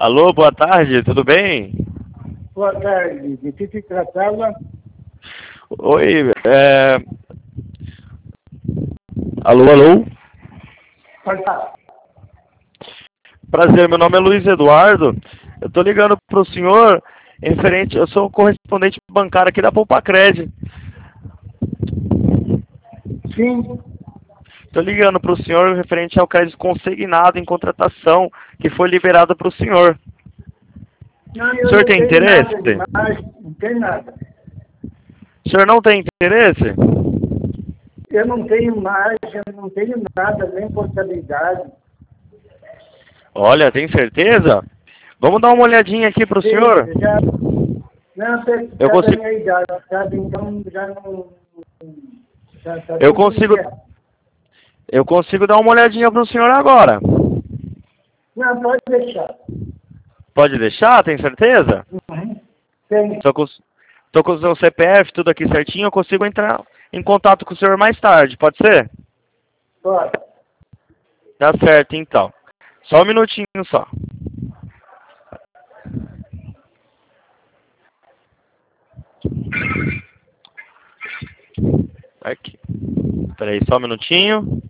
Alô, boa tarde, tudo bem? Boa tarde. De que se tratava? Oi, alô, alô? Pode falar. Prazer, meu nome é Luiz Eduardo. Eu tô ligando pro senhor referente, eu sou correspondente bancário aqui da Poupa-Cred. Sim. Tô ligando pro senhor referente ao crédito consignado em contratação que foi liberado pro senhor. Não, O eu senhor não tem tenho interesse? nada demais, não tenho nada. O senhor não tem interesse? Eu não tenho margem, eu não tenho nada, nem portabilidade. Olha, tem certeza? Vamos dar uma olhadinha aqui pro Sim, senhor? eu já. Não, você Eu está da consigo, minha idade, sabe? Então já não. Já está eu tudo consigo, certo. eu consigo dar uma olhadinha pro senhor agora. Não, pode deixar. Pode deixar, tem certeza? Uhum. Tem. Tô com o seu CPF, tudo aqui certinho, eu consigo entrar em contato com o senhor mais tarde, pode ser? Pode. Tá certo, então. Só um minutinho só. Aqui. Peraí, só um minutinho.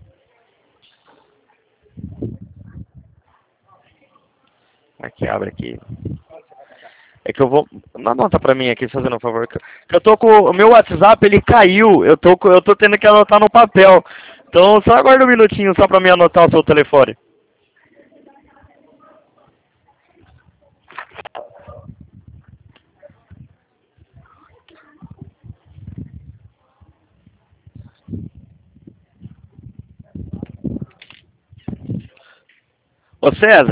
Aqui, abre aqui. É que eu vou... Anota pra mim aqui, fazendo um favor. Que eu tô com... O meu WhatsApp, ele caiu. Eu tô tendo que anotar no papel. Então, só aguarda um minutinho só pra mim anotar o seu telefone. Ô, César.